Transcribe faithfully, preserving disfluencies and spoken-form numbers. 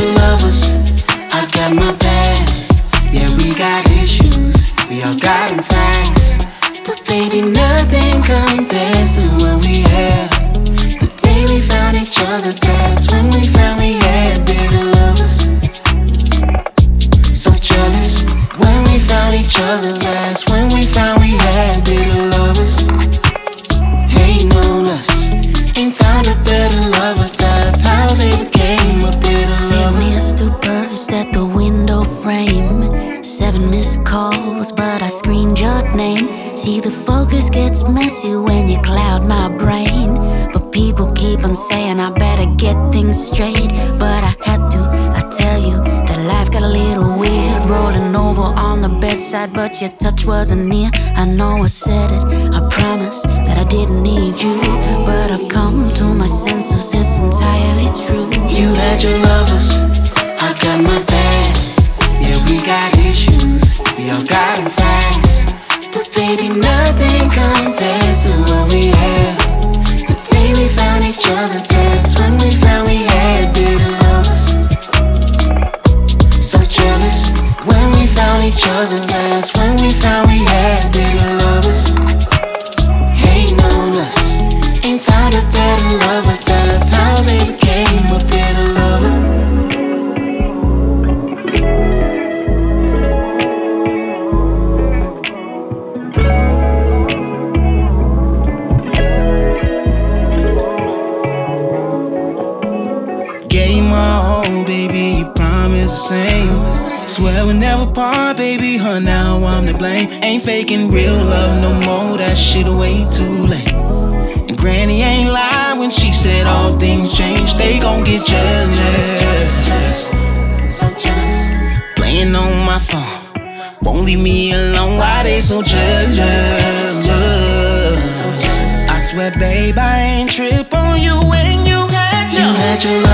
your lovers, I got my past. Yeah, we got issues, we all got them facts. But baby, nothing compares to what we had. The day we found each other, that's when we found we had bitter lovers. So jealous. When we found each other, that's when we found we had bitter lovers. Hating on us, ain't found a better lover. That's how they became a bitter lover. Sitting here still perched at the window frame. Seven missed calls, but I screened your name. See, the focus gets messy when you cloud my brain. But people keep on saying I better get things straight. But I had to, I tell you that life got a little weird. Rolling over on the bedside, but your touch wasn't near. I know I said it, I promise that I didn't need you. But I've come to my senses, it's entirely true. You had your lovers, I got my past. Yeah, we got issues, we all got them facts. But baby, nothing compares to what we had. The day we found each other, that's when we found we had bitter lovers. So jealous. When we found each other, that's when we found we had bitter lovers. Hating on us, ain't found a better lover. That's how they became a bitter lover. Gave my all, baby, you promised the same. Swear we'll never part, baby, huh, now I'm to blame. Ain't faking real love no more, that shit way too late. And Granny ain't lied when she said all things change. They gon' get jealous, So jealous. playing on my phone, won't leave me alone. Why they so jealous? I swear, babe, I ain't trip on you when you had your, You had your